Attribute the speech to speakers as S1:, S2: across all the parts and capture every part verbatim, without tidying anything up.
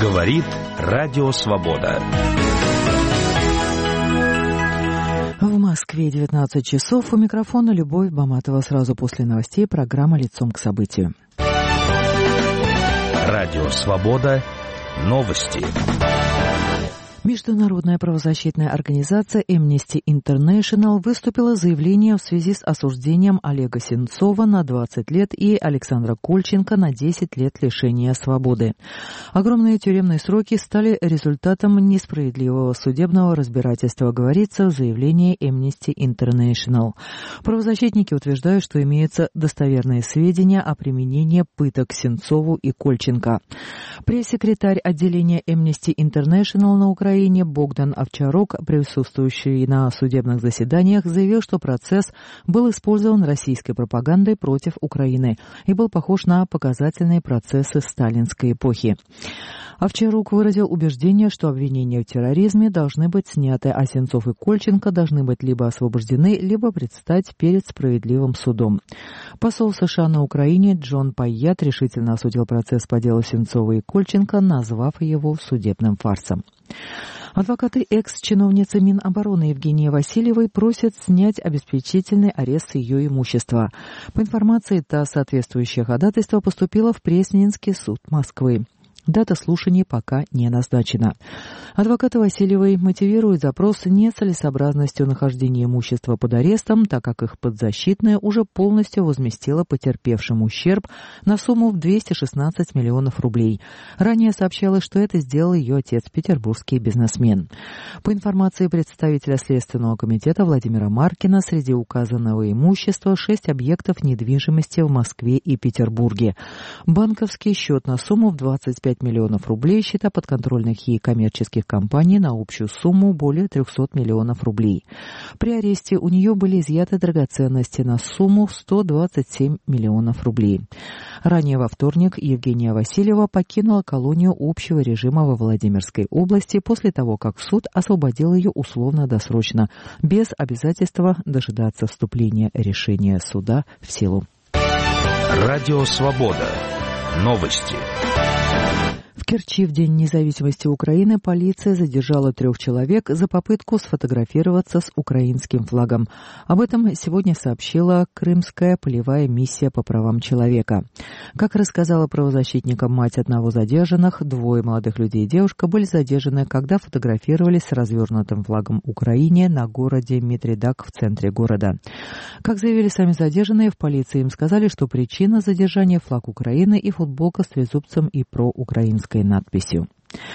S1: Говорит Радио Свобода.
S2: В Москве девятнадцать часов. У микрофона Любовь Баматова. Сразу после новостей программа «Лицом к событию».
S1: Радио Свобода. Новости.
S2: Международная правозащитная организация Amnesty International выступила с заявлением в связи с осуждением Олега Сенцова на двадцать лет и Александра Кольченко на десять лет лишения свободы. Огромные тюремные сроки стали результатом несправедливого судебного разбирательства, говорится в заявлении Amnesty International. Правозащитники утверждают, что имеются достоверные сведения о применении пыток Сенцову и Кольченко. Пресс-секретарь отделения Amnesty International на Украине Богдан Овчарук, присутствующий на судебных заседаниях, заявил, что процесс был использован российской пропагандой против Украины и был похож на показательные процессы сталинской эпохи. Овчарук выразил убеждение, что обвинения в терроризме должны быть сняты, а Сенцов и Кольченко должны быть либо освобождены, либо предстать перед справедливым судом. Посол США на Украине Джон Пайят решительно осудил процесс по делу Сенцова и Кольченко, назвав его судебным фарсом. Адвокаты экс-чиновницы Минобороны Евгении Васильевой просят снять обеспечительный арест с ее имущества. По информации ТАСС, соответствующее ходатайство поступило в Пресненский суд Москвы. Дата слушаний пока не назначена. Адвокаты Васильевой мотивируют запрос нецелесообразностью нахождения имущества под арестом, так как их подзащитная уже полностью возместила потерпевшим ущерб на сумму в двести шестнадцать миллионов рублей. Ранее сообщалось, что это сделал ее отец, петербургский бизнесмен. По информации представителя Следственного комитета Владимира Маркина, среди указанного имущества шесть объектов недвижимости в Москве и Петербурге. Банковский счет на сумму в двадцать пять миллионов рублей, счета подконтрольных ей коммерческих компаний на общую сумму более триста миллионов рублей. При аресте у нее были изъяты драгоценности на сумму в сто двадцать семь миллионов рублей. Ранее во вторник Евгения Васильева покинула колонию общего режима во Владимирской области после того, как суд освободил ее условно-досрочно, без обязательства дожидаться вступления решения суда в силу.
S1: Радио Свобода. Новости.
S2: В Керчи в День независимости Украины полиция задержала трех человек за попытку сфотографироваться с украинским флагом. Об этом сегодня сообщила Крымская полевая миссия по правам человека. Как рассказала правозащитникам мать одного задержанных, двое молодых людей и девушка были задержаны, когда фотографировались с развернутым флагом Украины на городе Митридак в центре города. Как заявили сами задержанные, в полиции им сказали, что причина задержания – флаг Украины и футболка с трезубцем и проукраинской надписью.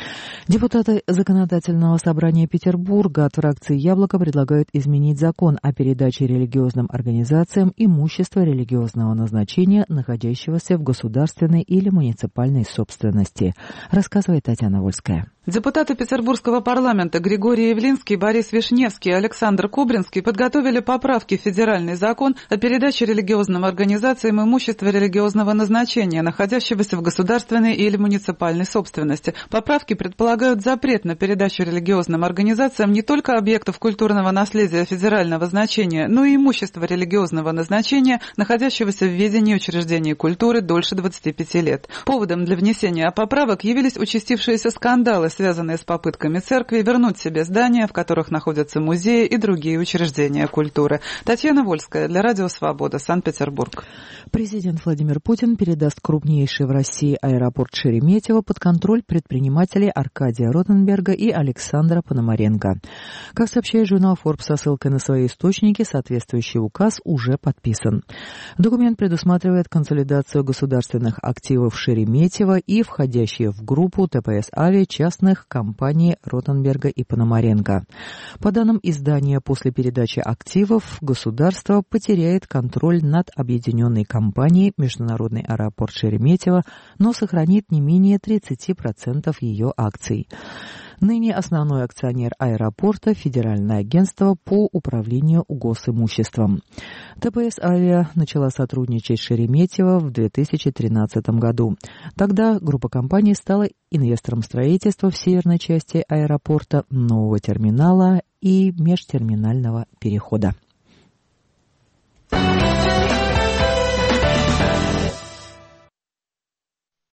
S2: Депутаты Законодательного собрания Петербурга от фракции «Яблоко» предлагают изменить закон о передаче религиозным организациям имущества религиозного назначения, находящегося в государственной или муниципальной собственности, рассказывает Татьяна Вольская.
S3: Депутаты Петербургского парламента Григорий Явлинский, Борис Вишневский и Александр Кубринский подготовили поправки в федеральный закон о передаче религиозным организациям имущества религиозного назначения, находящегося в государственной или муниципальной собственности. Поправки предполагают запрет на передачу религиозным организациям не только объектов культурного наследия федерального значения, но и имущества религиозного назначения, находящегося в ведении учреждений культуры дольше двадцати пяти лет. Поводом для внесения поправок явились участившиеся скандалы, связанные с попытками церкви вернуть себе здания, в которых находятся музеи и другие учреждения культуры. Татьяна Вольская для Радио Свобода, Санкт-Петербург.
S2: Президент Владимир Путин передаст крупнейший в России аэропорт Шереметьево под контроль предпринимателей Аркадия Ротенберга и Александра Пономаренко. Как сообщает журнал Forbes со ссылкой на свои источники, соответствующий указ уже подписан. Документ предусматривает консолидацию государственных активов Шереметьево и входящие в группу ТПС-Авиа частных компаний Ротенберга и Пономаренко. По данным издания, после передачи активов государство потеряет контроль над объединенной компанией Международный аэропорт Шереметьево, но сохранит не менее тридцати процентов ее акций. Ныне основной акционер аэропорта – Федеральное агентство по управлению госимуществом. ТПС-Авиа начала сотрудничать с Шереметьево в две тысячи тринадцатом году. Тогда группа компаний стала инвестором строительства в северной части аэропорта, нового терминала и межтерминального перехода.